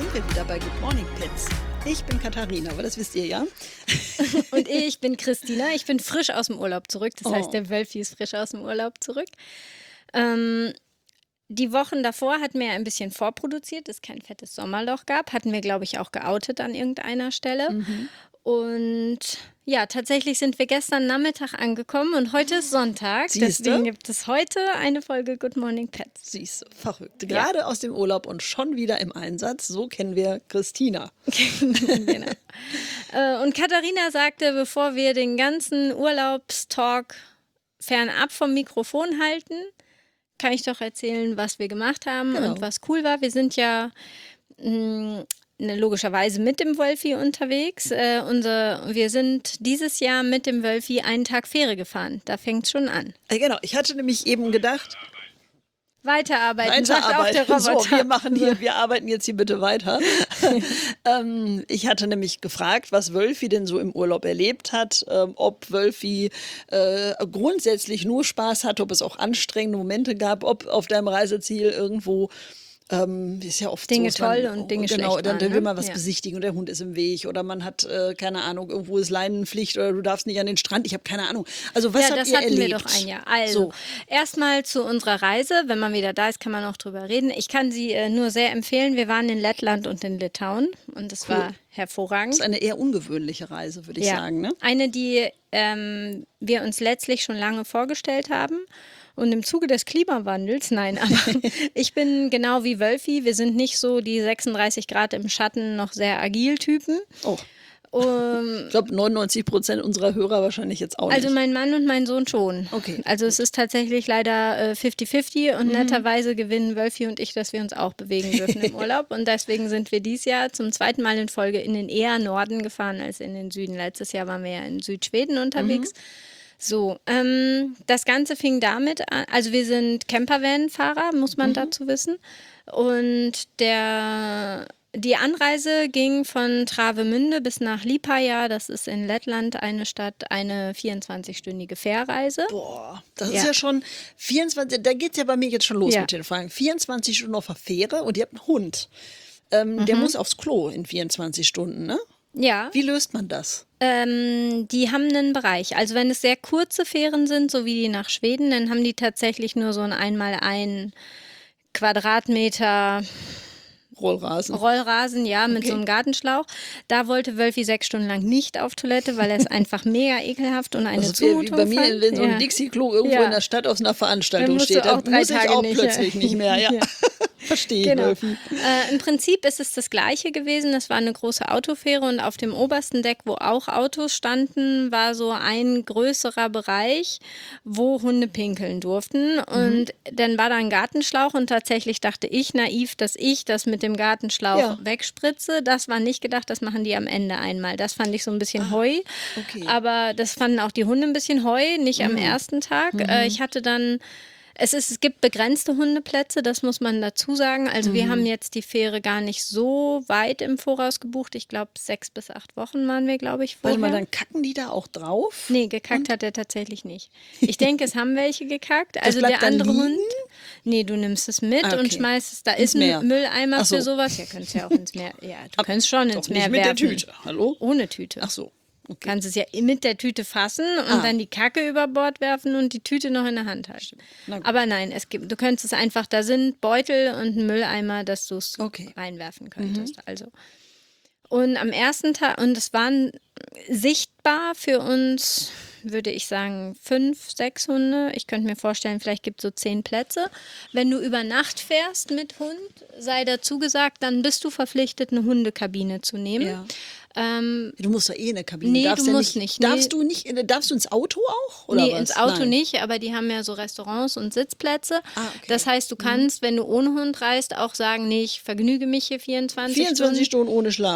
sind wir wieder bei Good Morning Pets. Ich bin Katharina, aber das wisst ihr ja. Und ich bin Christina. Ich bin frisch aus dem Urlaub zurück. Das heißt, der Wölfi ist frisch aus dem Urlaub zurück. Die Wochen davor hatten wir ja ein bisschen vorproduziert, dass es kein fettes Sommerloch gab. Hatten wir, glaube ich, auch geoutet an irgendeiner Stelle. Mhm. Und ja, tatsächlich sind wir gestern Nachmittag angekommen und heute ist Sonntag. Siehste? Deswegen gibt es heute eine Folge Good Morning Pets. Siehst du, verrückt. Gerade aus dem Urlaub und schon wieder im Einsatz. So kennen wir Christina. Genau. Und Katharina sagte, bevor wir den ganzen Urlaubstalk fernab vom Mikrofon halten, kann ich doch erzählen, was wir gemacht haben und was cool war. Wir sind ja logischerweise mit dem Wölfi unterwegs. Wir sind dieses Jahr mit dem Wölfi einen Tag Fähre gefahren. Da fängt es schon an. Genau, ich hatte nämlich eben gedacht, Weiterarbeiten, sagt auch der Roboter. So, wir arbeiten jetzt hier bitte weiter. Ich hatte nämlich gefragt, was Wölfi denn so im Urlaub erlebt hat, ob Wölfi grundsätzlich nur Spaß hatte, ob es auch anstrengende Momente gab, ob auf deinem Reiseziel irgendwo ist ja oft Dinge so, toll und Dinge schlecht waren, dann will man was ja. besichtigen und der Hund ist im Weg oder man hat, keine Ahnung, irgendwo ist Leinenpflicht oder du darfst nicht an den Strand, ich habe keine Ahnung. Also was habt ihr erlebt? Ja, das hatten wir doch ein Jahr. Also, erstmal zu unserer Reise, wenn man wieder da ist, kann man auch drüber reden. Ich kann sie nur sehr empfehlen. Wir waren in Lettland und in Litauen und es war hervorragend. Das ist eine eher ungewöhnliche Reise, würde ich sagen. Ne? Eine, die wir uns letztlich schon lange vorgestellt haben. Und im Zuge des Klimawandels, nein, aber ich bin genau wie Wölfi, wir sind nicht so die 36 Grad im Schatten, noch sehr agil Typen. Oh. Ich glaube 99% unserer Hörer wahrscheinlich jetzt auch nicht. Also mein Mann und mein Sohn schon. Okay. Also es ist tatsächlich leider 50-50 und netterweise gewinnen Wölfi und ich, dass wir uns auch bewegen dürfen im Urlaub. Und deswegen sind wir dieses Jahr zum zweiten Mal in Folge in den eher Norden gefahren als in den Süden. Letztes Jahr waren wir ja in Südschweden unterwegs. So, das Ganze fing damit an, also wir sind Campervan-Fahrer, muss man dazu wissen. Und die Anreise ging von Travemünde bis nach Liepāja, das ist in Lettland eine Stadt, eine 24-stündige Fährreise. Boah, das ist ja schon 24, da geht es ja bei mir jetzt schon los mit den Fragen. 24 Stunden auf der Fähre und ihr habt einen Hund. Der muss aufs Klo in 24 Stunden, ne? Ja. Wie löst man das? Die haben einen Bereich. Also wenn es sehr kurze Fähren sind, so wie die nach Schweden, dann haben die tatsächlich nur so ein 1x1 Quadratmeter Rollrasen, ja, mit so einem Gartenschlauch. Da wollte Wölfi 6 Stunden lang nicht auf Toilette, weil er ist einfach mega ekelhaft und eine Zumutung wie bei mir, fand. wenn so ein Dixie-Klo irgendwo in der Stadt aus einer Veranstaltung steht, dann muss ich auch plötzlich nicht mehr. Ja. Verstehe ich, genau. Wölfi. Im Prinzip ist es das Gleiche gewesen. Das war eine große Autofähre und auf dem obersten Deck, wo auch Autos standen, war so ein größerer Bereich, wo Hunde pinkeln durften. Und dann war da ein Gartenschlauch und tatsächlich dachte ich naiv, dass ich das mit dem Gartenschlauch wegspritze. Das war nicht gedacht, das machen die am Ende einmal. Das fand ich so ein bisschen Heu. Okay. Aber das fanden auch die Hunde ein bisschen Heu, nicht am ersten Tag. Ich hatte dann es gibt begrenzte Hundeplätze, das muss man dazu sagen. Also wir haben jetzt die Fähre gar nicht so weit im Voraus gebucht. Ich glaube 6 bis 8 Wochen waren wir, glaube ich, vorher. Warte mal, dann kacken die da auch drauf? Nee, gekackt hat er tatsächlich nicht. Ich denke, es haben welche gekackt. Das Also bleibt der andere dann Hund. Nee, du nimmst es mit und schmeißt es. Da ist Meer. ein Mülleimer Ach so. für sowas. Ja, könntest ja auch ins Meer. Ja, du kannst schon ins Meer nicht werfen. mit der Tüte. Hallo? Ohne Tüte. Ach so. Okay. Kannst es ja mit der Tüte fassen und dann die Kacke über Bord werfen und die Tüte noch in der Hand halten. Aber nein, du könntest es einfach, da sind Beutel und ein Mülleimer, dass du es reinwerfen könntest. Also. Und am ersten Tag, und es waren sichtbar für uns, würde ich sagen, 5, 6 Hunde. Ich könnte mir vorstellen, vielleicht gibt es so 10 Plätze. Wenn du über Nacht fährst mit Hund, sei dazu gesagt, dann bist du verpflichtet, eine Hundekabine zu nehmen. Ja. Du musst doch eine Kabine. Nee, darfst du ja musst nicht. Darfst du nicht? Darfst du ins Auto auch? Oder Nee, was? ins Auto Nein. nicht, aber die haben ja so Restaurants und Sitzplätze. Okay. Das heißt, du kannst, wenn du ohne Hund reist, auch sagen, nee, ich vergnüge mich hier 24 24 Stunden ohne Schlaf.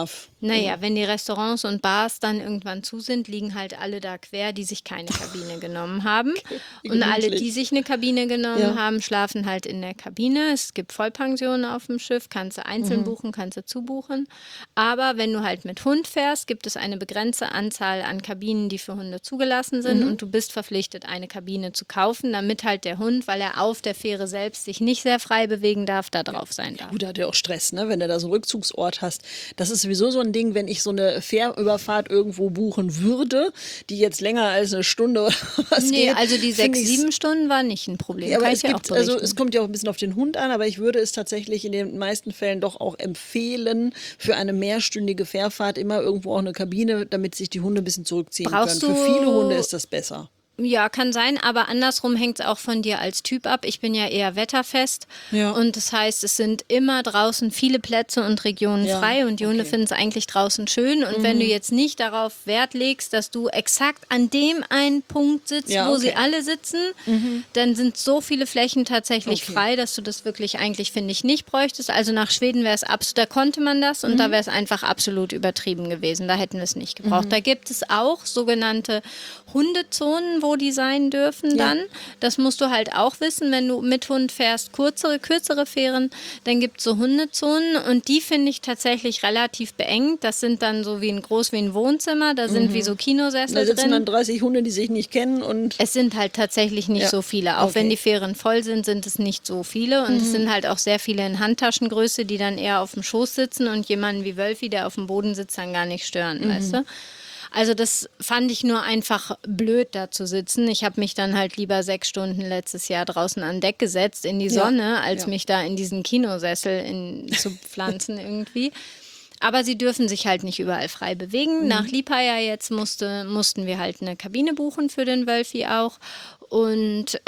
Naja, wenn die Restaurants und Bars dann irgendwann zu sind, liegen halt alle da quer, die sich keine Kabine genommen haben. Wie Und alle, gemütlich. die sich eine Kabine genommen Ja. haben, schlafen halt in der Kabine. Es gibt Vollpensionen auf dem Schiff, kannst du einzeln buchen, kannst du zubuchen. Aber wenn du halt mit Hund fährst, gibt es eine begrenzte Anzahl an Kabinen, die für Hunde zugelassen sind. Und du bist verpflichtet, eine Kabine zu kaufen, damit halt der Hund, weil er auf der Fähre selbst sich nicht sehr frei bewegen darf, da drauf sein darf. Gut, da hat er auch Stress, ne? Wenn du da so einen Rückzugsort hast. Das ist sowieso so ein Ding, wenn ich so eine Fährüberfahrt irgendwo buchen würde, die jetzt länger als eine Stunde oder was Nee, geht. also die finde 6, ich's- 7 Stunden war nicht ein Problem. Ja, aber Kann es ich ja auch gibt, also berichten. es kommt ja auch ein bisschen auf den Hund an, aber ich würde es tatsächlich in den meisten Fällen doch auch empfehlen, für eine mehrstündige Fährfahrt immer irgendwo auch eine Kabine, damit sich die Hunde ein bisschen zurückziehen Brauchst können. Für du- viele Hunde ist das besser. Ja, kann sein, aber andersrum hängt es auch von dir als Typ ab. Ich bin ja eher wetterfest Ja. und das heißt, es sind immer draußen viele Plätze und Regionen Ja, frei und die Hunde okay. finden es eigentlich draußen schön. Und wenn du jetzt nicht darauf Wert legst, dass du exakt an dem einen Punkt sitzt, Ja, wo okay. sie alle sitzen, dann sind so viele Flächen tatsächlich Okay. frei, dass du das wirklich eigentlich, finde ich, nicht bräuchtest. Also nach Schweden wäre es absolut, da konnte man das und da wäre es einfach absolut übertrieben gewesen. Da hätten wir es nicht gebraucht. Da gibt es auch sogenannte Hundezonen, wo die sein dürfen dann. Das musst du halt auch wissen, wenn du mit Hund fährst, kürzere Fähren, dann gibt es so Hundezonen und die finde ich tatsächlich relativ beengt. Das sind dann so groß wie ein Wohnzimmer, da sind wie so Da Kinosessel sitzen drin. dann 30 Hunde, die sich nicht kennen und Es sind halt tatsächlich nicht Ja. so viele. Auch Okay. wenn die Fähren voll sind, sind es nicht so viele. Und es sind halt auch sehr viele in Handtaschengröße, die dann eher auf dem Schoß sitzen und jemanden wie Wölfi, der auf dem Boden sitzt, dann gar nicht stören, weißt du? Also das fand ich nur einfach blöd, da zu sitzen. Ich habe mich dann halt lieber 6 Stunden letztes Jahr draußen an Deck gesetzt in die Ja. Sonne, als Ja. mich da in diesen Kinosessel zu pflanzen irgendwie. Aber sie dürfen sich halt nicht überall frei bewegen. Nach Liepāja jetzt mussten wir halt eine Kabine buchen für den Wölfi auch. Und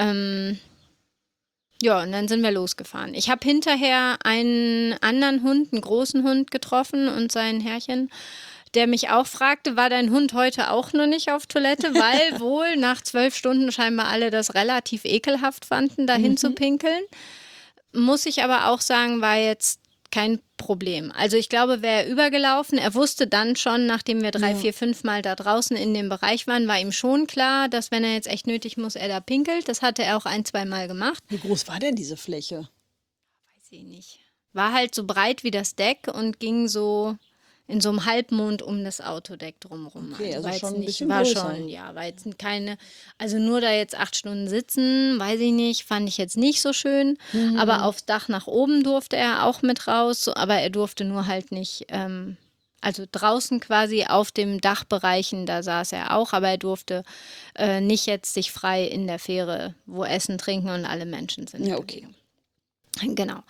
ja, und dann sind wir losgefahren. Ich habe hinterher einen anderen Hund, einen großen Hund getroffen und sein Herrchen, der mich auch fragte, war dein Hund heute auch noch nicht auf Toilette? Weil wohl nach 12 Stunden scheinbar alle das relativ ekelhaft fanden, dahin zu pinkeln. Muss ich aber auch sagen, war jetzt kein Problem. Also ich glaube, wäre er übergelaufen. Er wusste dann schon, nachdem wir 3, 4, 5 Mal da draußen in dem Bereich waren, war ihm schon klar, dass wenn er jetzt echt nötig muss, er da pinkelt. Das hatte er auch 1, 2 Mal gemacht. wie groß war denn diese Fläche? Weiß ich nicht. War halt so breit wie das Deck und ging so in so einem Halbmond um das Autodeck drumherum. Okay, also war jetzt schon ein nicht, bisschen war größer. schon, ja, war jetzt keine, also nur da jetzt 8 Stunden sitzen, weiß ich nicht, fand ich jetzt nicht so schön. Aber aufs Dach nach oben durfte er auch mit raus, aber er durfte nur halt nicht, also draußen quasi auf dem Dachbereichen, da saß er auch, aber er durfte nicht jetzt sich frei in der Fähre, wo Essen, Trinken und alle Menschen sind. Ja, okay. Genau.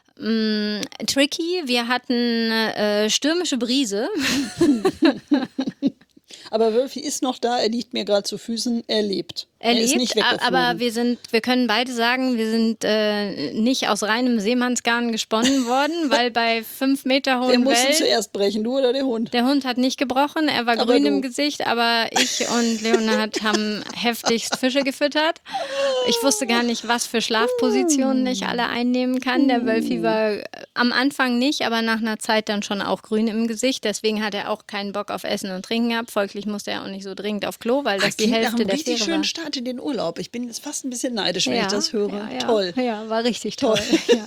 Tricky, wir hatten stürmische Brise. Aber Wölfi ist noch da, er liegt mir gerade zu Füßen, er lebt. Er ist lebt, nicht weggeflogen. aber wir können beide sagen, wir sind nicht aus reinem Seemannsgarn gesponnen worden, weil bei 5 Meter Wer hohen musste Wellen, zuerst brechen, du oder der Hund? der Hund hat nicht gebrochen, er war Aber grün du. im Gesicht, aber ich und Leonhard haben heftigst Fische gefüttert. Ich wusste gar nicht, was für Schlafpositionen ich alle einnehmen kann. Der Wölfi war am Anfang nicht, aber nach einer Zeit dann schon auch grün im Gesicht. Deswegen hat er auch keinen Bock auf Essen und Trinken gehabt. Folglich musste er auch nicht so dringend auf Klo, weil das die Klingt nach Hälfte einem der richtig Fähre schönen war. Start in den Urlaub. Ich bin jetzt fast ein bisschen neidisch, wenn ich das höre. Ja, ja. Toll. Ja, war richtig toll. Ja.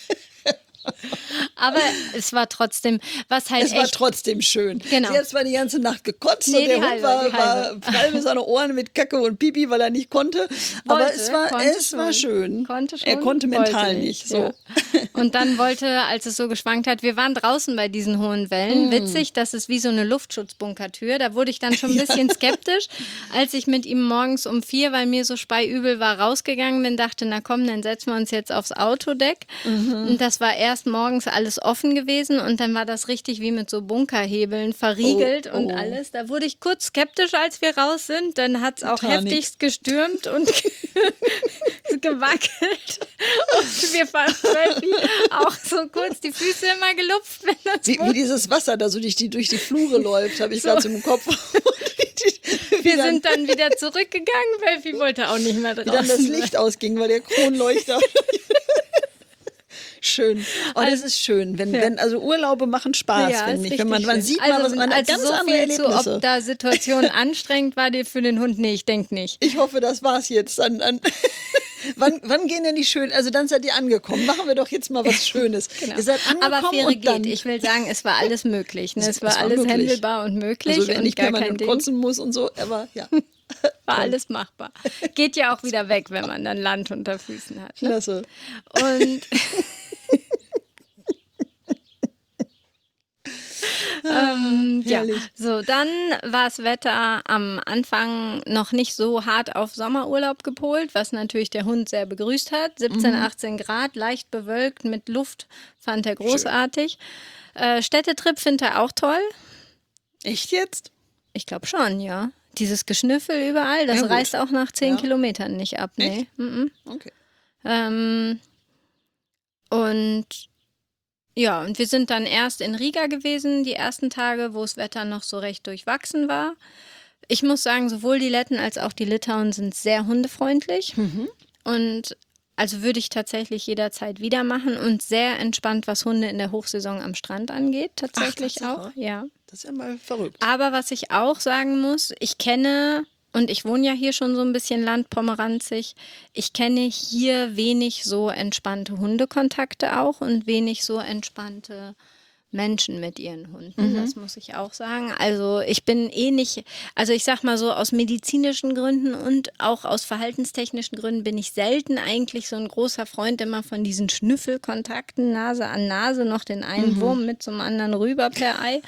Aber es war trotzdem, was halt Es war echt trotzdem schön. Genau. Sie hat zwar die ganze Nacht gekotzt Nee, und der die Hund halbe, war, die halbe. war prall bis seine Ohren mit Kacke und Pipi, weil er nicht konnte. Aber Wollte, es war konnte schön. Konnte schon, Er konnte mental wollte nicht. So. Ja. Und dann wollte, als es so geschwankt hat, wir waren draußen bei diesen hohen Wellen. Witzig, das ist wie so eine Luftschutzbunkertür. Da wurde ich dann schon ein bisschen skeptisch, als ich mit ihm morgens um 4, weil mir so speiübel war, rausgegangen bin, dachte, na komm, dann setzen wir uns jetzt aufs Autodeck. Und das war erst morgens alles offen gewesen und dann war das richtig wie mit so Bunkerhebeln verriegelt und alles. Da wurde ich kurz skeptisch, als wir raus sind. Dann hat es auch Panik. heftigst gestürmt und gewackelt. Und wir fanden auch so kurz die Füße immer gelupft, wenn das Wie dieses Wasser da so durch die Flure läuft, habe ich gerade so im Kopf. Wir sind dann wieder zurückgegangen, weil sie wollte auch nicht mehr wie dann das draußen. Licht ausging, weil der Kronleuchter. Schön. Oh, das ist schön. Also Urlaube machen Spaß, Ja, finde ist ich. Wenn man richtig sieht schön. mal, was man hat also ganz so andere viel zu, Erlebnisse. ob da Situation anstrengend war dir für den Hund? Nee, ich denke nicht. Ich hoffe, das war's jetzt. Wann gehen denn die schön? Also dann seid ihr angekommen. Machen wir doch jetzt mal was Schönes. Genau. Ihr seid angekommen Aber Fähre und dann. geht. Ich will sagen, es war alles möglich. Ne? Es war war alles möglich. handelbar und möglich Also wenn und ich gar kein permanent Ding. kotzen muss und so, aber ja. War alles machbar. Geht ja auch wieder weg, wenn man dann Land unter Füßen hat. Ne? Klasse. Und ja, Herrlich. so dann war das Wetter am Anfang noch nicht so hart auf Sommerurlaub gepolt, was natürlich der Hund sehr begrüßt hat. 17, 18 Grad, leicht bewölkt mit Luft, fand er großartig. Städtetrip findet er auch toll. Echt jetzt? Ich glaube schon, ja. Dieses Geschnüffel überall, das Ja, gut. reißt auch nach 10 Ja. Kilometern nicht ab. Nee. Echt? Mhm. Okay. Und ja, und wir sind dann erst in Riga gewesen, die ersten Tage, wo das Wetter noch so recht durchwachsen war. Ich muss sagen, sowohl die Letten als auch die Litauen sind sehr hundefreundlich. Und also würde ich tatsächlich jederzeit wieder machen und sehr entspannt, was Hunde in der Hochsaison am Strand angeht, tatsächlich Tatsache? auch. Ja. Das ist ja mal verrückt. Aber was ich auch sagen muss, ich kenne, und ich wohne ja hier schon so ein bisschen landpomeranzig, ich kenne hier wenig so entspannte Hundekontakte auch und wenig so entspannte Menschen mit ihren Hunden, das muss ich auch sagen. Also ich bin nicht, also ich sag mal so, aus medizinischen Gründen und auch aus verhaltenstechnischen Gründen bin ich selten eigentlich so ein großer Freund immer von diesen Schnüffelkontakten, Nase an Nase, noch den einen Wurm mit zum anderen rüber per Ei.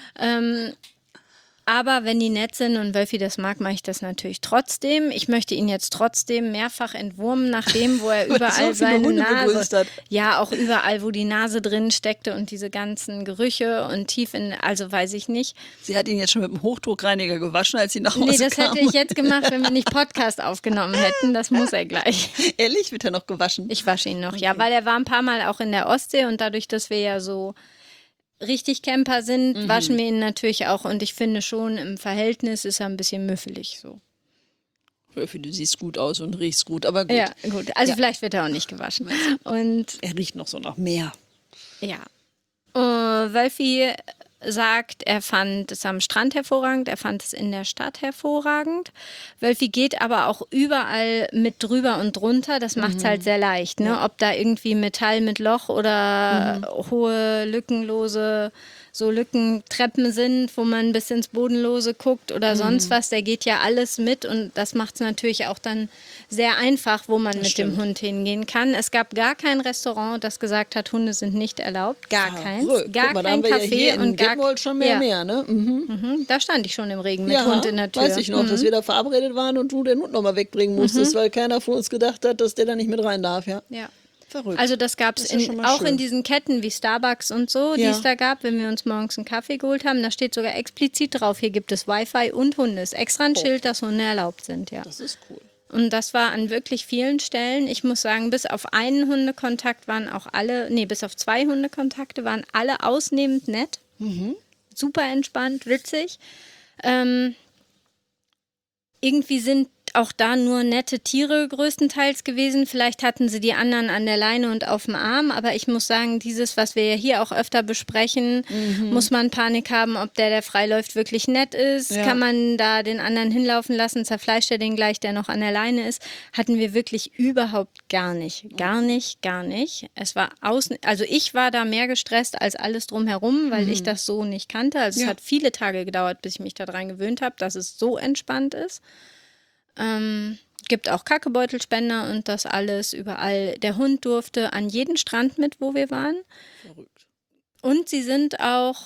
Aber wenn die nett sind und Wölfi das mag, mache ich das natürlich trotzdem. Ich möchte ihn jetzt trotzdem mehrfach entwurmen, nach dem, wo er Weil er überall so viele seine Hunde begrüßt Nase, hat. ja, auch überall, wo die Nase drin steckte und diese ganzen Gerüche und tief in, also weiß ich nicht. Sie hat ihn jetzt schon mit dem Hochdruckreiniger gewaschen, als sie nach Hause Nee, das kam. hätte ich jetzt gemacht, wenn wir nicht Podcast aufgenommen hätten. Das muss er gleich. Ehrlich, wird er noch gewaschen? Ich wasche ihn noch, ja, weil er war ein paar Mal auch in der Ostsee und dadurch, dass wir ja so richtig Camper sind, waschen wir ihn natürlich auch und ich finde schon, im Verhältnis ist er ein bisschen müffelig so. Wölfi, du siehst gut aus und riechst gut, aber gut. Ja, gut. Also Ja. vielleicht wird er auch nicht gewaschen. Und Er riecht noch so nach Meer. ja. Wölfi sagt, er fand es am Strand hervorragend, er fand es in der Stadt hervorragend. Wölfi geht aber auch überall mit drüber und drunter, das macht es halt sehr leicht. Ne? Ob da irgendwie Metall mit Loch oder hohe, lückenlose, so Lückentreppen sind, wo man bis ins Bodenlose guckt oder sonst was, der geht ja alles mit und das macht es natürlich auch dann sehr einfach, wo man mit dem Hund hingehen kann. Es gab gar kein Restaurant, das gesagt hat, Hunde sind nicht erlaubt. Gar keins. Verrückt. Gar Guck mal, da kein haben wir ja Café hier in und gar Detmold schon mehr, ne? Da stand ich schon im Regen mit Hund in der Tür. weiß ich noch, dass wir da verabredet waren und du den Hund noch mal wegbringen musstest, weil keiner von uns gedacht hat, dass der da nicht mit rein darf, ja. Ja. Verrückt. Also das gab es Das ist ja schon mal auch schön. in diesen Ketten wie Starbucks und so, die Ja. es da gab, wenn wir uns morgens einen Kaffee geholt haben. Da steht sogar explizit drauf, hier gibt es Wi-Fi und Hunde. Ist extra ein Schild, dass Hunde erlaubt sind, ja. Das ist cool. Und das war an wirklich vielen Stellen. Ich muss sagen, bis auf einen Hundekontakt waren auch alle, nee, bis auf 2 Hundekontakte waren alle ausnehmend nett. Super entspannt, witzig. Irgendwie sind auch da nur nette Tiere größtenteils gewesen. Vielleicht hatten sie die anderen an der Leine und auf dem Arm, aber ich muss sagen, dieses, was wir ja hier auch öfter besprechen, muss man Panik haben, ob der freiläuft, wirklich nett ist. Ja. Kann man da den anderen hinlaufen lassen, zerfleischt er den gleich, der noch an der Leine ist. Hatten wir wirklich überhaupt gar nicht. Gar nicht, gar nicht. Es war also ich war da mehr gestresst als alles drumherum, weil ich das so nicht kannte. Also es hat viele Tage gedauert, bis ich mich daran gewöhnt habe, dass es so entspannt ist. Gibt auch Kackebeutelspender und das alles überall. Der Hund durfte an jeden Strand mit, wo wir waren. Verrückt. Und sie sind auch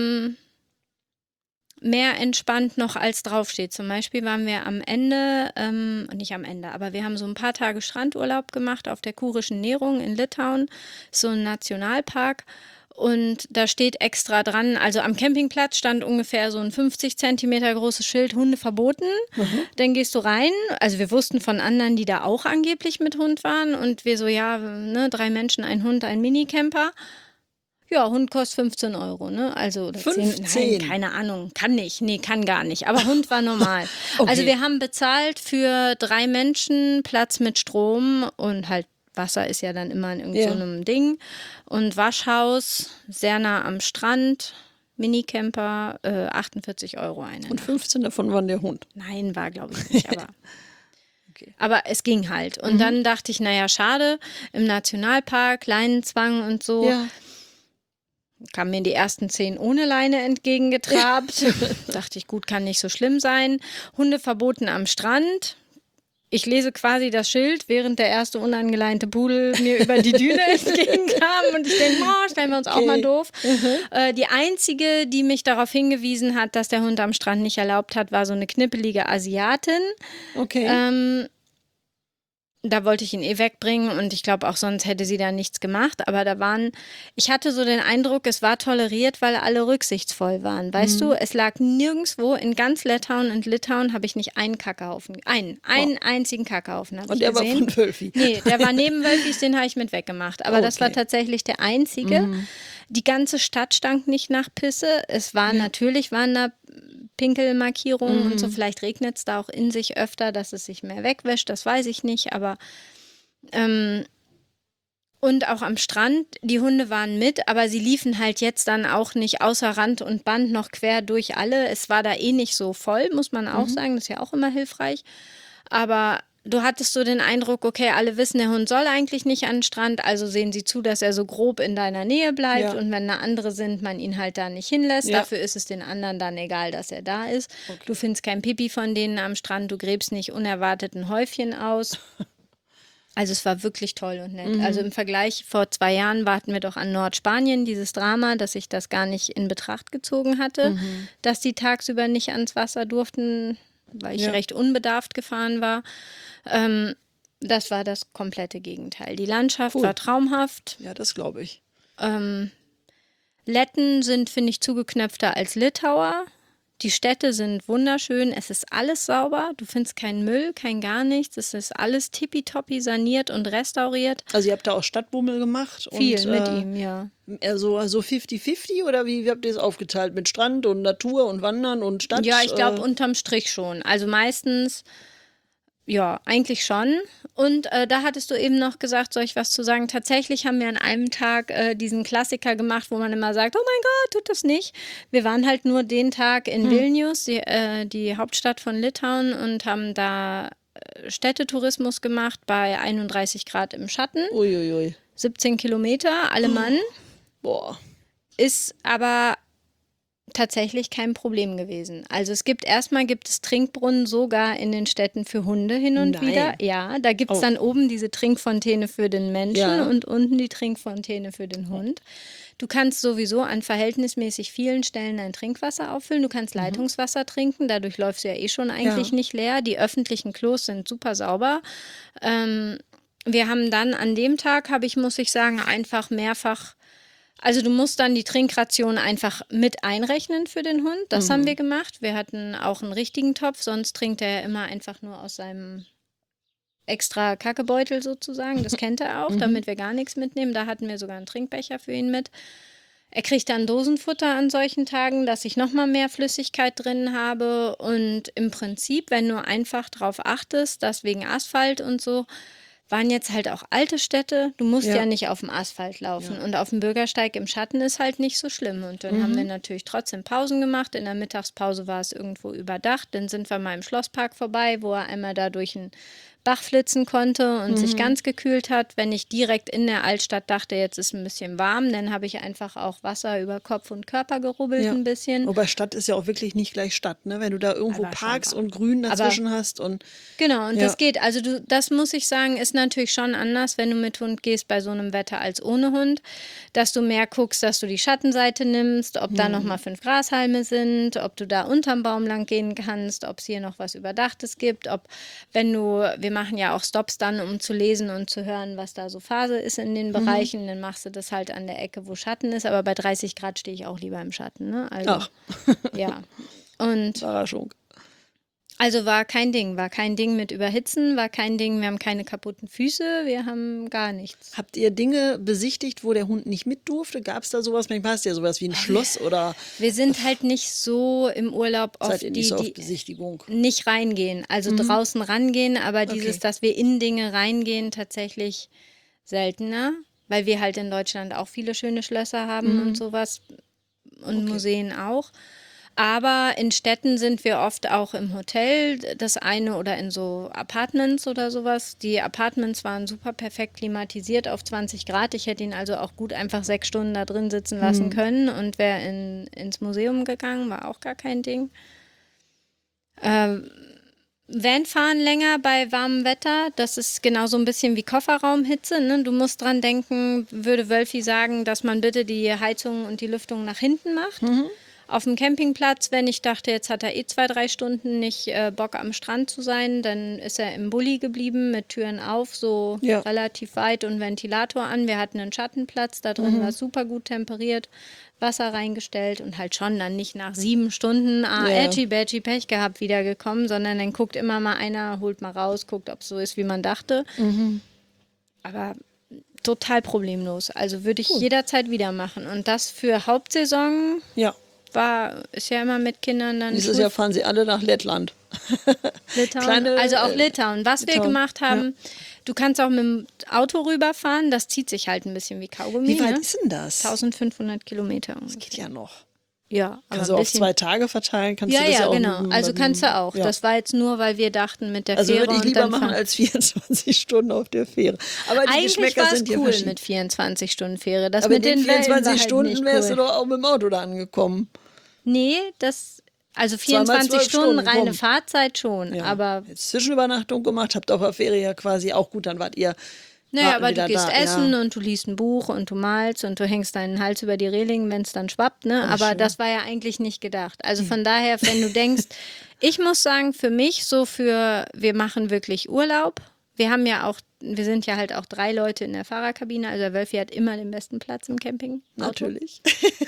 mehr entspannt noch als draufsteht. Zum Beispiel waren wir am Ende, nicht am Ende, aber wir haben so ein paar Tage Strandurlaub gemacht auf der Kurischen Nehrung in Litauen, so ein Nationalpark. Und da steht extra dran, also am Campingplatz stand ungefähr so ein 50 Zentimeter großes Schild, Hunde verboten. Dann gehst du rein, also wir wussten von anderen, die da auch angeblich mit Hund waren. Und wir so, ja, ne, 3 Menschen, ein Hund, ein Minicamper. Ja, Hund kostet 15 Euro, ne? Also oder 15? Nein, keine Ahnung, kann nicht, nee, kann gar nicht. Aber Hund war normal. Okay. Also wir haben bezahlt für 3 Menschen, Platz mit Strom und halt Wasser ist ja dann immer in irgendeinem so einem Ding. Und Waschhaus, sehr nah am Strand, Minicamper, 48 € eine Und Nacht. 15 davon waren der Hund. Nein, war glaube ich nicht, aber... Okay. Aber es ging halt. Und dann dachte ich, naja, schade, im Nationalpark, Leinenzwang und so. Ja. Kamen mir die ersten 10 ohne Leine entgegengetrabt. Dachte ich, gut, kann nicht so schlimm sein. Hunde verboten am Strand. Ich lese quasi das Schild, während der erste unangeleinte Pudel mir über die Düne entgegenkam. Und ich denke, stellen wir uns auch mal doof. Die einzige, die mich darauf hingewiesen hat, dass der Hund am Strand nicht erlaubt hat, war so eine knippelige Asiatin. Okay. Da wollte ich ihn wegbringen und ich glaube auch sonst hätte sie da nichts gemacht, aber ich hatte so den Eindruck, es war toleriert, weil alle rücksichtsvoll waren, weißt du, es lag nirgendwo, in ganz Litauen und Litauen habe ich nicht einen Kackhaufen, einen einzigen Kackhaufen habe ich Und der gesehen. war von Wölfi. Nee, der war neben Wölfis, den habe ich mit weggemacht, aber das war tatsächlich der einzige. Die ganze Stadt stank nicht nach Pisse, natürlich waren da Pinkelmarkierungen und so. Vielleicht regnet es da auch in sich öfter, dass es sich mehr wegwäscht, das weiß ich nicht, aber und auch am Strand, die Hunde waren mit, aber sie liefen halt jetzt dann auch nicht außer Rand und Band noch quer durch alle. Es war da nicht so voll, muss man auch sagen, das ist ja auch immer hilfreich, aber du hattest so den Eindruck, okay, alle wissen, der Hund soll eigentlich nicht an den Strand, also sehen sie zu, dass er so grob in deiner Nähe bleibt und wenn da andere sind, man ihn halt da nicht hinlässt. Dafür ist es den anderen dann egal, dass er da ist. Okay. Du findest kein Pipi von denen am Strand, du gräbst nicht unerwartet ein Häufchen aus. Also es war wirklich toll und nett. Also im Vergleich, vor 2 Jahren warten wir doch an Nordspanien, dieses Drama, dass ich das gar nicht in Betracht gezogen hatte, dass die tagsüber nicht ans Wasser durften, weil ich recht unbedarft gefahren war. Das war das komplette Gegenteil. Die Landschaft war traumhaft. Ja, das glaube ich. Letten sind, finde ich, zugeknöpfter als Litauer. Die Städte sind wunderschön. Es ist alles sauber. Du findest keinen Müll, kein gar nichts. Es ist alles tippitoppi saniert und restauriert. Also ihr habt da auch Stadtbummel gemacht? Viel mit ihm, ja. So 50-50 oder wie habt ihr es aufgeteilt? Mit Strand und Natur und Wandern und Stadt? Ja, ich glaube unterm Strich schon. Also meistens... Ja, eigentlich schon. Und da hattest du eben noch gesagt, soll ich was zu sagen? Tatsächlich haben wir an einem Tag diesen Klassiker gemacht, wo man immer sagt, oh mein Gott, tut das nicht. Wir waren halt nur den Tag in Vilnius, die Hauptstadt von Litauen, und haben da Städtetourismus gemacht bei 31 Grad im Schatten. Uiuiui. 17 Kilometer, alle Mann. Boah. Ist aber tatsächlich kein Problem gewesen. Also erstmal gibt es Trinkbrunnen sogar in den Städten für Hunde hin und wieder. Ja, da gibt es dann oben diese Trinkfontäne für den Menschen und unten die Trinkfontäne für den Hund. Du kannst sowieso an verhältnismäßig vielen Stellen dein Trinkwasser auffüllen. Du kannst Leitungswasser trinken, dadurch läufst du ja schon eigentlich nicht leer. Die öffentlichen Klos sind super sauber. Wir haben dann an dem Tag, muss ich sagen, einfach mehrfach. Also du musst dann die Trinkration einfach mit einrechnen für den Hund. Das haben wir gemacht. Wir hatten auch einen richtigen Topf, sonst trinkt er ja immer einfach nur aus seinem extra Kackebeutel sozusagen. Das kennt er auch, damit wir gar nichts mitnehmen. Da hatten wir sogar einen Trinkbecher für ihn mit. Er kriegt dann Dosenfutter an solchen Tagen, dass ich nochmal mehr Flüssigkeit drin habe. Und im Prinzip, wenn du einfach drauf achtest, dass wegen Asphalt und so, waren jetzt halt auch alte Städte. Du musst ja nicht auf dem Asphalt laufen. Und auf dem Bürgersteig im Schatten ist halt nicht so schlimm. Und dann haben wir natürlich trotzdem Pausen gemacht. In der Mittagspause war es irgendwo überdacht. Dann sind wir mal im Schlosspark vorbei, wo er einmal da durch einen Bach flitzen konnte und sich ganz gekühlt hat. Wenn ich direkt in der Altstadt dachte, jetzt ist ein bisschen warm, dann habe ich einfach auch Wasser über Kopf und Körper gerubbelt ein bisschen. Wobei Stadt ist ja auch wirklich nicht gleich Stadt, ne? Wenn du da irgendwo parkst und Grün dazwischen hast. Genau, und das geht. Also das muss ich sagen, ist natürlich schon anders, wenn du mit Hund gehst bei so einem Wetter als ohne Hund, dass du mehr guckst, dass du die Schattenseite nimmst, ob da nochmal 5 Grashalme sind, ob du da unterm Baum lang gehen kannst, ob es hier noch was Überdachtes gibt, wir machen ja auch Stops dann, um zu lesen und zu hören, was da so Phase ist in den Bereichen. Dann machst du das halt an der Ecke, wo Schatten ist. Aber bei 30 Grad stehe ich auch lieber im Schatten. Ne? Also, ja. Und Überraschung. Also war kein Ding mit Überhitzen, war kein Ding, wir haben keine kaputten Füße, wir haben gar nichts. Habt ihr Dinge besichtigt, wo der Hund nicht mit durfte? Gab es da sowas? Manchmal hast du ja sowas wie ein Schloss oder... Wir sind halt nicht so im Urlaub auf auf Besichtigung? Nicht reingehen, also draußen rangehen, aber dass wir in Dinge reingehen, tatsächlich seltener, weil wir halt in Deutschland auch viele schöne Schlösser haben und sowas und Museen auch. Aber in Städten sind wir oft auch im Hotel, das eine oder in so Apartments oder sowas. Die Apartments waren super perfekt klimatisiert auf 20 Grad. Ich hätte ihn also auch gut einfach 6 Stunden da drin sitzen lassen können und wäre ins Museum gegangen, war auch gar kein Ding. Vanfahren länger bei warmem Wetter, das ist genauso ein bisschen wie Kofferraumhitze. Ne? Du musst dran denken, würde Wölfi sagen, dass man bitte die Heizung und die Lüftung nach hinten macht. Auf dem Campingplatz, wenn ich dachte, jetzt hat er 2-3 Stunden nicht Bock am Strand zu sein, dann ist er im Bulli geblieben mit Türen auf, so relativ weit und Ventilator an. Wir hatten einen Schattenplatz, da drin war es super gut temperiert, Wasser reingestellt und halt schon dann nicht nach 7 Stunden Edgy-Badgy Pech gehabt wiedergekommen, sondern dann guckt immer mal einer, holt mal raus, guckt, ob es so ist, wie man dachte. Aber total problemlos. Also würde ich jederzeit wieder machen. Und das für Hauptsaison ist ja immer mit Kindern dann. Dieses Jahr fahren sie alle nach Lettland. Litauen, also auch Litauen. Was wir gemacht haben, du kannst auch mit dem Auto rüberfahren, das zieht sich halt ein bisschen wie Kaugummi. Wie weit ist denn das? 1500 Kilometer. Das geht ja noch. Ja, aber also auf 2 Tage verteilen kannst du das ja auch. Genau. Also kannst du auch. Ja. Das war jetzt nur, weil wir dachten mit der Fähre. Also würde ich lieber machen als 24 Stunden auf der Fähre. Aber die eigentlich Geschmäcker sind ja cool verschieden. Mit 24 Stunden Fähre. Das aber mit in den 24 halt Stunden wärst du doch auch mit dem Auto da angekommen. Nee, also 24 Stunden reine Fahrzeit schon. Ja. Aber jetzt Zwischenübernachtung gemacht, habt auf der Fähre ja quasi auch gut, dann wart ihr. Naja, aber du gehst essen und du liest ein Buch und du malst und du hängst deinen Hals über die Reling, wenn es dann schwappt, ne? Aber schön. Das war ja eigentlich nicht gedacht. Also von daher, wenn du denkst, ich muss sagen, für mich wir machen wirklich Urlaub. Wir sind ja halt auch 3 Leute in der Fahrerkabine, also der Wölfi hat immer den besten Platz im Camping. Natürlich.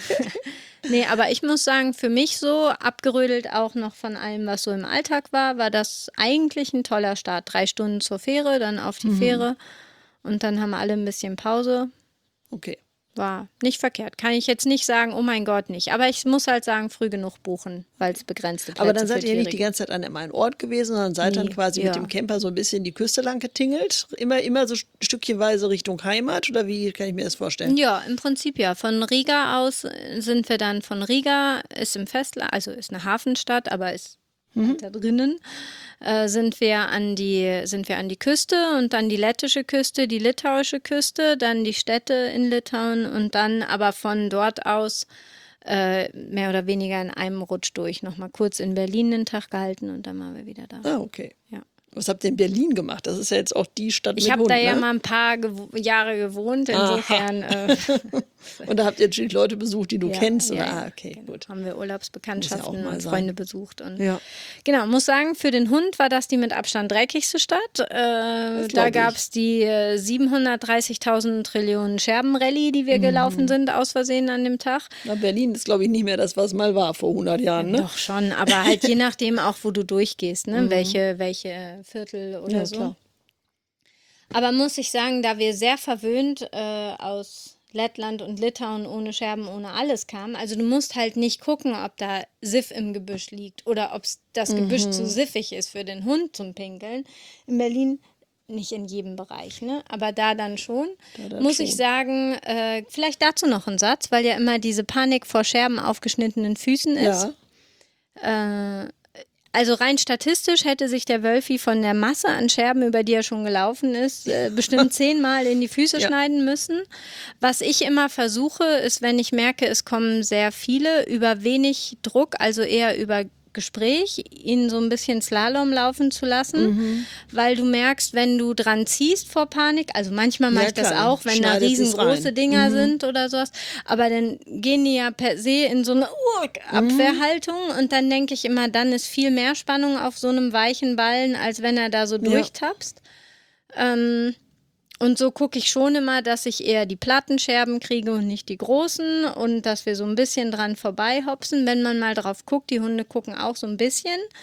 Nee, aber ich muss sagen, für mich so, abgerödelt auch noch von allem, was so im Alltag war das eigentlich ein toller Start. 3 Stunden zur Fähre, dann auf die Fähre. Und dann haben alle ein bisschen Pause. Okay. War nicht verkehrt. Kann ich jetzt nicht sagen, oh mein Gott, nicht. Aber ich muss halt sagen, früh genug buchen, weil es begrenzte Plätze Aber dann seid ihr nicht die ganze Zeit an einem Ort gewesen, sondern seid dann quasi mit dem ja. Camper so ein bisschen die Küste lang getingelt? Immer so stückchenweise Richtung Heimat? Oder wie kann ich mir das vorstellen? Ja, im Prinzip ja. Von Riga aus sind wir dann Riga, ist im Festland, also ist eine Hafenstadt, aber ist da drinnen. Sind wir an die Küste und dann die lettische Küste, die litauische Küste, dann die Städte in Litauen und dann aber von dort aus mehr oder weniger in einem Rutsch durch. Nochmal kurz in Berlin einen Tag gehalten und dann waren wir wieder da. Ah, okay. Ja. Was habt ihr in Berlin gemacht? Das ist ja jetzt auch die Stadt mit Ich habe Hund, da ja ne? mal ein paar Jahre gewohnt, insofern. Und da habt ihr natürlich Leute besucht, die du kennst? Oder? Ja, okay, genau. gut. Haben wir Urlaubsbekanntschaften und sein. Freunde besucht. Und genau, muss sagen, für den Hund war das die mit Abstand dreckigste Stadt. Da gab es die 730.000 Trillionen Scherben-Rallye, die wir gelaufen sind, aus Versehen an dem Tag. Na, Berlin ist, glaube ich, nicht mehr das, was mal war vor 100 Jahren, ne? Doch schon, aber halt je nachdem auch, wo du durchgehst, ne? Welche Viertel oder so. Klar. Aber muss ich sagen, da wir sehr verwöhnt aus Lettland und Litauen ohne Scherben, ohne alles kamen, also du musst halt nicht gucken, ob da Siff im Gebüsch liegt oder ob das Gebüsch zu siffig ist für den Hund zum Pinkeln. In Berlin nicht in jedem Bereich, ne? Aber da dann schon. Ich sagen, vielleicht dazu noch ein Satz, weil ja immer diese Panik vor Scherben aufgeschnittenen Füßen ist. Ja. Also rein statistisch hätte sich der Wölfi von der Masse an Scherben, über die er schon gelaufen ist, bestimmt 10-mal in die Füße schneiden müssen. Was ich immer versuche, ist, wenn ich merke, es kommen sehr viele, über wenig Druck, also eher über Gespräch, ihn so ein bisschen Slalom laufen zu lassen, weil du merkst, wenn du dran ziehst vor Panik, also manchmal mache ich das auch, wenn da riesengroße Dinger sind oder sowas, aber dann gehen die ja per se in so eine Abwehrhaltung und dann denke ich immer, dann ist viel mehr Spannung auf so einem weichen Ballen, als wenn er da so durchtapst. Und so gucke ich schon immer, dass ich eher die Plattenscherben kriege und nicht die großen und dass wir so ein bisschen dran vorbeihopsen. Wenn man mal drauf guckt, die Hunde gucken auch so ein bisschen,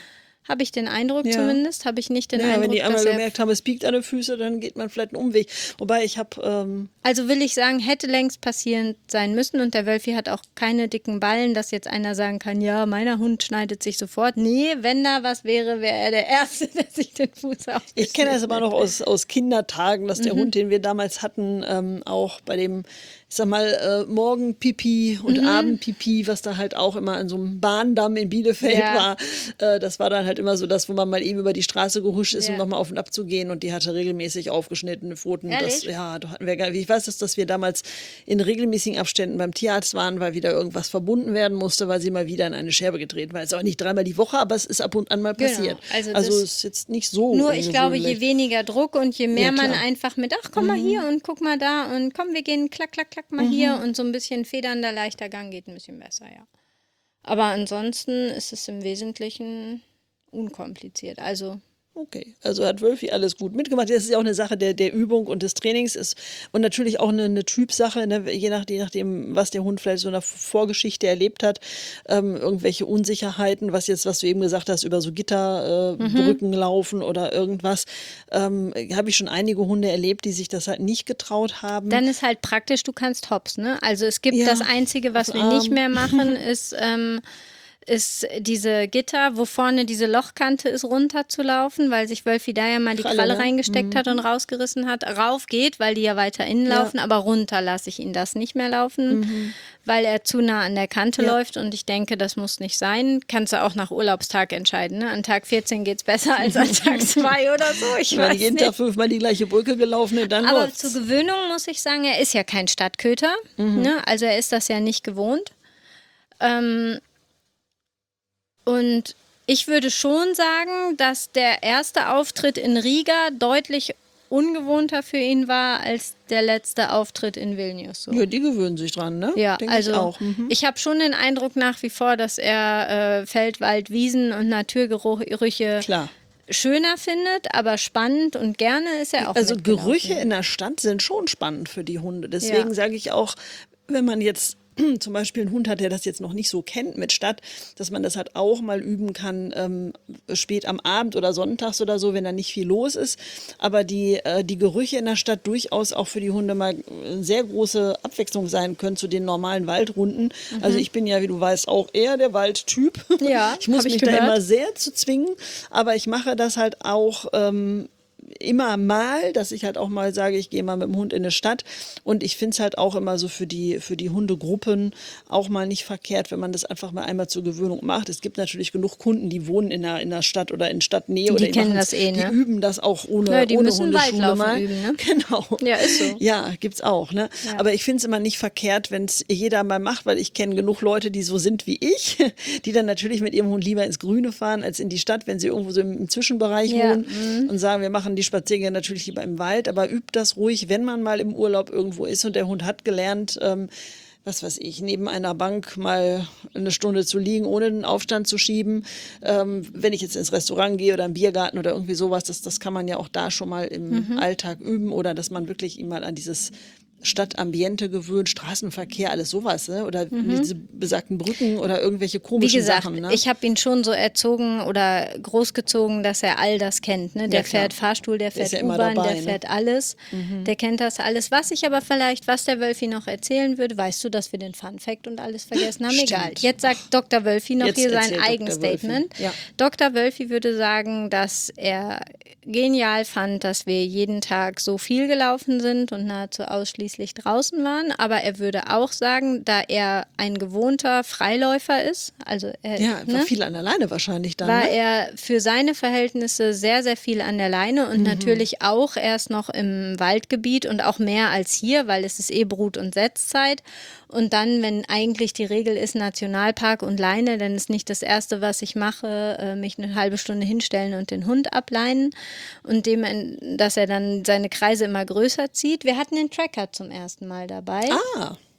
Habe ich den Eindruck zumindest. Habe ich nicht den Naja, Eindruck, wenn die einmal dass er... gemerkt haben, es biegt an den Füßen, dann geht man vielleicht einen Umweg. Wobei ich habe... Also will ich sagen, hätte längst passieren sein müssen und der Wölfi hat auch keine dicken Ballen, dass jetzt einer sagen kann, ja, meiner Hund schneidet sich sofort. Nee, wenn da was wäre, wäre er der Erste, der sich den Fuß aufschneidet. Ich kenne das aber noch aus Kindertagen, dass der Hund, den wir damals hatten, auch bei dem, ich sag mal, Morgenpipi und Abendpipi, was da halt auch immer an so einem Bahndamm in Bielefeld war, das war dann halt immer so das, wo man mal eben über die Straße gehuscht ist, um nochmal auf und ab zu gehen und die hatte regelmäßig aufgeschnittene Pfoten. Das, ja, da hatten wir gar nicht. Ich weiß, dass wir damals in regelmäßigen Abständen beim Tierarzt waren, weil wieder irgendwas verbunden werden musste, weil sie mal wieder in eine Scherbe getreten war. Es ist auch nicht dreimal die Woche, aber es ist ab und an mal passiert. Also es ist jetzt nicht so nur, ich glaube, je ungewöhnlich. weniger Druck und je mehr Ja, man klar. einfach mit, ach, komm mal hier und guck mal da und komm, wir gehen klack, klack, klack mal hier und so ein bisschen federnder, leichter Gang geht ein bisschen besser, ja. Aber ansonsten ist es im Wesentlichen unkompliziert. Also Okay, also hat Wölfi alles gut mitgemacht. Das ist ja auch eine Sache der Übung und des Trainings ist und natürlich auch eine Typsache, ne? Je nachdem, was der Hund vielleicht so in der Vorgeschichte erlebt hat, irgendwelche Unsicherheiten, was du eben gesagt hast, über so Gitterbrücken laufen oder irgendwas, habe ich schon einige Hunde erlebt, die sich das halt nicht getraut haben. dann ist halt praktisch, du kannst Hops, ne? Also es gibt Ja, das Einzige, was auf wir Arm. nicht mehr machen, ist diese Gitter, wo vorne diese Lochkante ist, runterzulaufen, weil sich Wölfi da ja mal die Kralle, Kralle ne? reingesteckt hat und rausgerissen hat. Rauf geht, weil die ja weiter innen laufen, aber runter lasse ich ihn das nicht mehr laufen, weil er zu nah an der Kante läuft und ich denke, das muss nicht sein. Kannst du auch nach Urlaubstag entscheiden. Ne? An Tag 14 geht es besser als an Tag 2 oder so. Ich Weil weiß jeden nicht. Tag 5-mal die gleiche Brücke gelaufen und dann Aber läuft's. zur Gewöhnung muss ich sagen, er ist ja kein Stadtköter. Ne? Also er ist das ja nicht gewohnt. Und ich würde schon sagen, dass der erste Auftritt in Riga deutlich ungewohnter für ihn war als der letzte Auftritt in Vilnius. So. Ja, die gewöhnen sich dran, ne? Ja, Denk also ich auch. ich habe schon den Eindruck nach wie vor, dass er Feld, Wald, Wiesen und Naturgerüche Klar. schöner findet, aber spannend und gerne ist er auch Also mitgelaufen. Gerüche in der Stadt sind schon spannend für die Hunde. Deswegen sage ich auch, wenn man jetzt zum Beispiel einen Hund hat, der das jetzt noch nicht so kennt mit Stadt, dass man das halt auch mal üben kann, spät am Abend oder sonntags oder so, wenn da nicht viel los ist. Aber die Gerüche in der Stadt durchaus auch für die Hunde mal sehr große Abwechslung sein können zu den normalen Waldrunden. Also ich bin ja, wie du weißt, auch eher der Waldtyp. Ja, Ich muss hab ich mich da gehört. immer sehr zu zwingen, aber ich mache das halt auch immer mal, dass ich halt auch mal sage, ich gehe mal mit dem Hund in eine Stadt und ich finde es halt auch immer so für die Hundegruppen auch mal nicht verkehrt, wenn man das einfach mal einmal zur Gewöhnung macht. Es gibt natürlich genug Kunden, die wohnen in der Stadt oder in Stadtnähe oder kennen machen's- das eh, ne? Die üben das auch ohne, Ja, die ohne müssen Hundeschule Waldlaufen mal. üben, ne? Genau. Ja, ist so. Ja, gibt's auch, ne? Ja. Aber ich finde es immer nicht verkehrt, wenn es jeder mal macht, weil ich kenne genug Leute, die so sind wie ich, die dann natürlich mit ihrem Hund lieber ins Grüne fahren als in die Stadt, wenn sie irgendwo so im Zwischenbereich Ja. wohnen und sagen, wir machen die Spaziergänge natürlich lieber im Wald, aber übt das ruhig, wenn man mal im Urlaub irgendwo ist und der Hund hat gelernt, was weiß ich, neben einer Bank mal eine Stunde zu liegen, ohne den Aufstand zu schieben. Wenn ich jetzt ins Restaurant gehe oder im Biergarten oder irgendwie sowas, das kann man ja auch da schon mal im Alltag üben oder dass man wirklich ihn mal an dieses Stadtambiente gewöhnt, Straßenverkehr, alles sowas, ne? Oder diese besagten Brücken oder irgendwelche Wie komischen gesagt, Sachen. Ne? ich habe ihn schon so erzogen oder großgezogen, dass er all das kennt. Ne? Der klar. fährt Fahrstuhl, der Der ist fährt ja immer U-Bahn, dabei, der ne? fährt alles. Der kennt das alles. Was ich aber vielleicht, was der Wölfi noch erzählen würde, weißt du, dass wir den Fun-Fact und alles vergessen haben? Stimmt. Egal. Jetzt sagt Dr. Wölfi noch Jetzt hier sein erzählt Dr. Eigenstatement. Wölfi. Ja. Dr. Wölfi würde sagen, dass er genial fand, dass wir jeden Tag so viel gelaufen sind und nahezu ausschließlich draußen waren. Aber er würde auch sagen, da er ein gewohnter Freiläufer ist, also er, Ja, einfach viel an der Leine wahrscheinlich dann. war Ne? er für seine Verhältnisse sehr, sehr viel an der Leine und natürlich auch erst noch im Waldgebiet und auch mehr als hier, weil es ist eh Brut- und Setzzeit. Und dann, wenn eigentlich die Regel ist Nationalpark und Leine, dann ist nicht das Erste, was ich mache, mich eine halbe Stunde hinstellen und den Hund ableinen und dass er dann seine Kreise immer größer zieht. Wir hatten den Tracker zum ersten Mal dabei. Ah,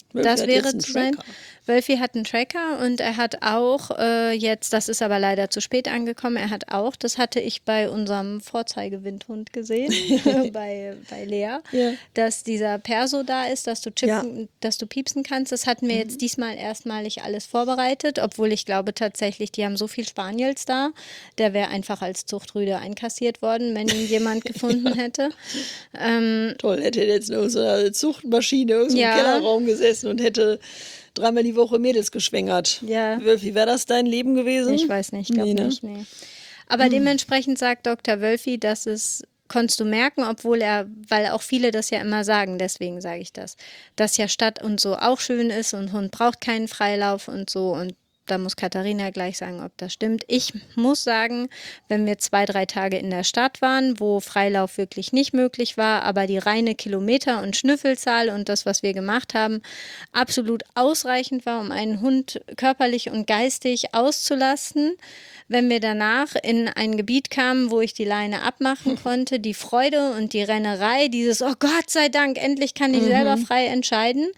Wölfi Das hat wäre jetzt einen zu sein. Tracker. Wölfi hat einen Tracker und er hat auch jetzt, das ist aber leider zu spät angekommen, er hat auch, das hatte ich bei unserem Vorzeigewindhund gesehen, bei Lea, Ja. dass dieser Perso da ist, dass du dass du piepsen kannst. Das hatten wir jetzt diesmal erstmalig alles vorbereitet, obwohl ich glaube tatsächlich, die haben so viel Spaniels da, der wäre einfach als Zuchtrüde einkassiert worden, wenn ihn jemand gefunden hätte. Toll, hätte er jetzt in so einer Zuchtmaschine irgendwo Ja. im Kellerraum gesessen und hätte 3-mal die Woche Mädels geschwängert. Ja. Wölfi, wäre das dein Leben gewesen? Ich weiß nicht, ich glaube Nee, ne? nicht. Nee. Aber dementsprechend sagt Dr. Wölfi, dass es, konntest du merken, weil auch viele das ja immer sagen, deswegen sage ich das, dass ja Stadt und so auch schön ist und Hund braucht keinen Freilauf und so und da muss Katharina gleich sagen, ob das stimmt. Ich muss sagen, wenn wir 2-3 Tage in der Stadt waren, wo Freilauf wirklich nicht möglich war, aber die reine Kilometer- und Schnüffelzahl und das, was wir gemacht haben, absolut ausreichend war, um einen Hund körperlich und geistig auszulasten. Wenn wir danach in ein Gebiet kamen, wo ich die Leine abmachen konnte, die Freude und die Rennerei, dieses, oh Gott sei Dank, endlich kann ich selber frei entscheiden.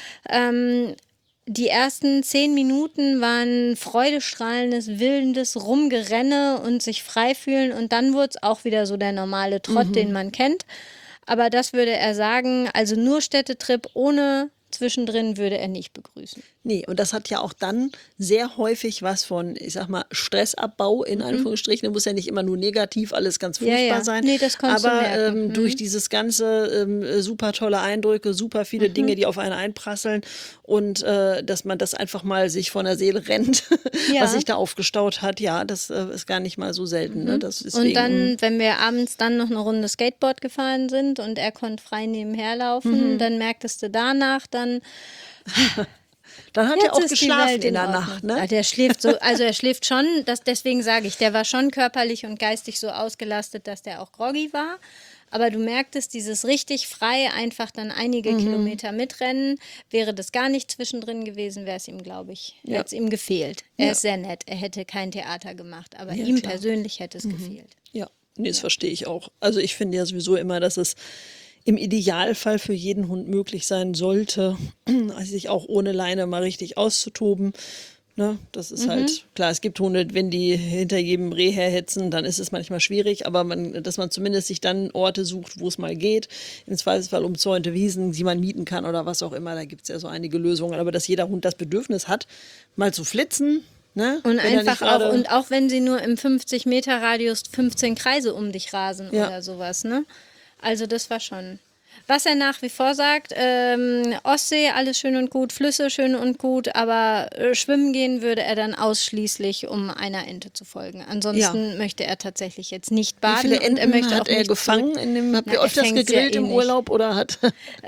Die ersten 10 Minuten waren freudestrahlendes, wildendes Rumgerenne und sich frei fühlen und dann wurde es auch wieder so der normale Trott, den man kennt. Aber das würde er sagen, also nur Städtetrip ohne zwischendrin würde er nicht begrüßen. Nee, und das hat ja auch dann sehr häufig was von, ich sag mal, Stressabbau in Anführungsstrichen. Das muss ja nicht immer nur negativ alles ganz furchtbar Ja. sein. Nee, das konntest du aber merken. durch dieses ganze super tolle Eindrücke, super viele Dinge, die auf einen einprasseln und dass man das einfach mal sich von der Seele rennt, Ja. was sich da aufgestaut hat, ja, das ist gar nicht mal so selten. Ne? Das deswegen, Und dann, wenn wir abends dann noch eine Runde Skateboard gefahren sind und er konnte frei nebenher laufen, dann merktest du danach dann, dann hat jetzt er auch ist die geschlafen Welt in der Ordnung. Nacht. Ne? Ja, der schläft so, also er schläft schon, deswegen sage ich, der war schon körperlich und geistig so ausgelastet, dass der auch groggy war. Aber du merktest, dieses richtig frei, einfach dann einige Kilometer mitrennen, wäre das gar nicht zwischendrin gewesen, wäre es ihm, glaube ich, hätte es ihm gefehlt. Er ist sehr nett, er hätte kein Theater gemacht, aber Ja, ihm klar. persönlich hätte es gefehlt. Ja, nee, das verstehe ich auch. Also ich finde ja sowieso immer, dass es im Idealfall für jeden Hund möglich sein sollte, sich auch ohne Leine mal richtig auszutoben. Ne? Das ist halt, klar, es gibt Hunde, wenn die hinter jedem Reh herhetzen, dann ist es manchmal schwierig, aber dass man zumindest sich dann Orte sucht, wo es mal geht. Im Zweifelsfall umzäunte Wiesen, die man mieten kann oder was auch immer, da gibt es ja so einige Lösungen. Aber dass jeder Hund das Bedürfnis hat, mal zu flitzen, ne? Und Wenn er nicht einfach gerade- auch, und auch wenn sie nur im 50-Meter-Radius 15 Kreise um dich rasen Ja. oder sowas, ne? Also das war schon. Was er nach wie vor sagt, Ostsee, alles schön und gut, Flüsse schön und gut, aber schwimmen gehen würde er dann ausschließlich, um einer Ente zu folgen. Ansonsten möchte er tatsächlich jetzt nicht Wie baden viele und Enten er möchte hat auch er nicht gefangen? zurück. Habt Na, ihr er öfters fängt sehr gegrillt im ähnlich. Urlaub oder hat...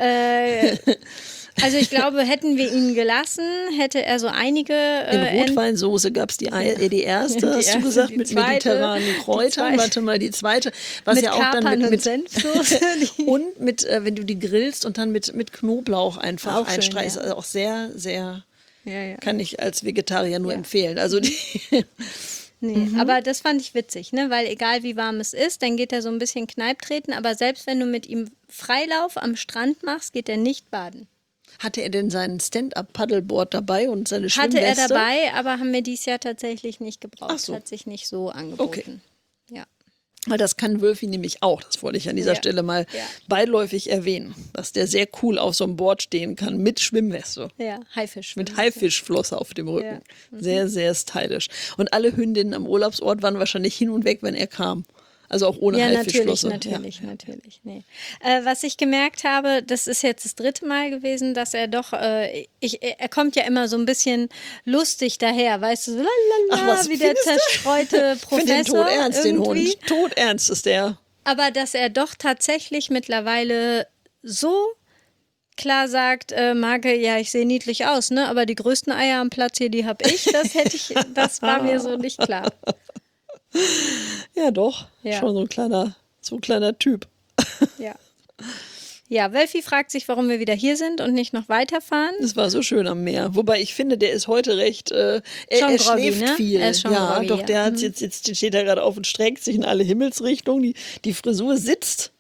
Also ich glaube, hätten wir ihn gelassen, hätte er so einige In Enten. Rotweinsoße gab es die erste, Die hast du erste, gesagt, die mit zweite, mediterranen die Kräutern. zweite. Warte mal, die zweite. Was Mit ja auch dann Kapern und mit Senfsoße. und mit, wenn du die grillst und dann mit Knoblauch einfach Auch schön, einstreichst. ja. Also auch sehr, sehr, Ja. kann ich als Vegetarier nur Ja. empfehlen. Also die, Nee, aber das fand ich witzig, ne? Weil egal wie warm es ist, dann geht er so ein bisschen Kneip treten, aber selbst wenn du mit ihm Freilauf am Strand machst, geht er nicht baden. hatte er denn sein Stand-up-Paddleboard dabei und seine Hatte er Schwimmweste? dabei, aber haben wir dieses Jahr tatsächlich nicht gebraucht. Ach so. Hat sich nicht so angeboten. Ja. Weil das kann Wölfi nämlich auch, das wollte ich an dieser Ja. Stelle mal Ja. beiläufig erwähnen, dass der sehr cool auf so einem Board stehen kann mit Schwimmweste. Ja, Haifisch. Mit Haifischflosse auf dem Rücken. Ja. Sehr, sehr stylisch. Und alle Hündinnen am Urlaubsort waren wahrscheinlich hin und weg, wenn er kam. Also auch ohne Ja, Haifischflosse. natürlich. Nee. Was ich gemerkt habe, das ist jetzt das 3. Mal gewesen, dass er doch, er kommt ja immer so ein bisschen lustig daher, weißt du, so Ach, was wie der findest du? zerstreute Ich finde den Professor todernst, den irgendwie. Hund. Todernst ist der. Aber dass er doch tatsächlich mittlerweile so klar sagt, Marke, ja, ich sehe niedlich aus, ne? Aber die größten Eier am Platz hier, die habe ich. Das war mir so nicht klar. Ja, doch. Ja. Schon so ein kleiner Typ. Ja. Ja, Wölfi fragt sich, warum wir wieder hier sind und nicht noch weiterfahren. Das war so schön am Meer. Wobei ich finde, der ist heute recht. Er groggy, schläft ne? viel. Er ist schon ja, groggy, doch, ja. der hat jetzt steht er gerade auf und streckt sich in alle Himmelsrichtungen. Die Frisur sitzt.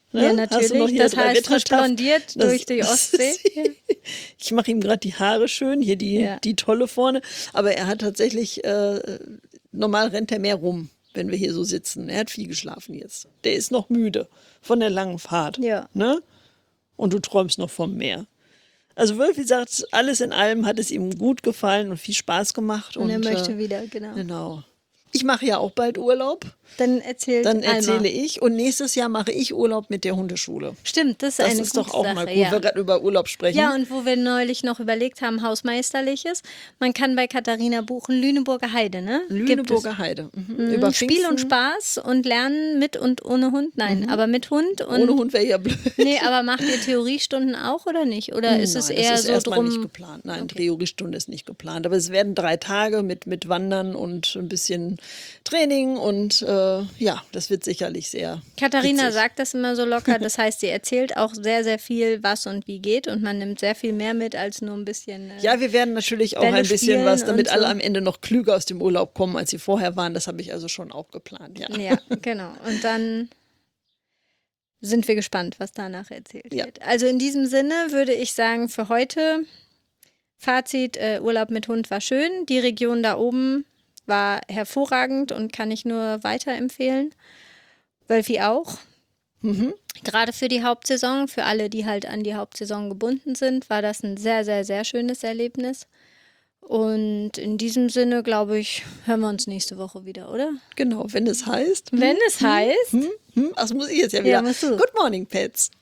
Ne? Ja, Hast du noch natürlich. hier Das 3 heißt, frisch Ritterstaff? blondiert durch die Ostsee. Ja. Ich mache ihm gerade die Haare schön, hier Ja. die Tolle vorne. Aber er hat tatsächlich, normal rennt er mehr rum, wenn wir hier so sitzen. Er hat viel geschlafen jetzt. Der ist noch müde von der langen Fahrt. Ja. Ne? Und du träumst noch vom Meer. Also Wölfi sagt, alles in allem hat es ihm gut gefallen und viel Spaß gemacht. Und er möchte äh, wieder, genau. Genau. Ich mache ja auch bald Urlaub. Dann erzählt Dann Alma. erzähle ich. Und nächstes Jahr mache ich Urlaub mit der Hundeschule. Stimmt, das ist Das eine ist gute doch auch Sache, mal gut, ja. wir gerade über Urlaub sprechen. Ja, und wo wir neulich noch überlegt haben, Hausmeisterliches, man kann bei Katharina buchen Lüneburger Heide, ne? Lüneburger Heide. Mhm. Gibt es. Über Spiel und Pfingsten. Spaß und Lernen mit und ohne Hund? Nein, aber mit Hund. Und Ohne Hund wäre ja blöd. Nee, aber macht ihr Theoriestunden auch oder nicht? Oder ist es Nein, eher das ist so erstmal nicht drum? geplant. Nein, Theoriestunde ist nicht geplant. Aber es werden 3 Tage mit Wandern und ein bisschen Training. Und ja, das wird sicherlich sehr Katharina witzig. sagt das immer so locker, das heißt, sie erzählt auch sehr, sehr viel, was und wie geht und man nimmt sehr viel mehr mit als nur ein bisschen. Ja, wir werden natürlich auch Bälle ein bisschen spielen was, damit und alle so. am Ende noch klüger aus dem Urlaub kommen, als sie vorher waren. Das habe ich also schon auch geplant, ja. Ja, genau. Und dann sind wir gespannt, was danach erzählt Ja. wird. Also in diesem Sinne würde ich sagen, für heute Fazit, Urlaub mit Hund war schön. Die Region da oben war hervorragend und kann ich nur weiterempfehlen. Wölfi auch. Gerade für die Hauptsaison, für alle, die halt an die Hauptsaison gebunden sind, war das ein sehr, sehr, sehr schönes Erlebnis. Und in diesem Sinne, glaube ich, hören wir uns nächste Woche wieder, oder? Genau, wenn es heißt. Wenn es heißt, Ach, das muss ich jetzt ja wieder. musst du. Good morning, Pets.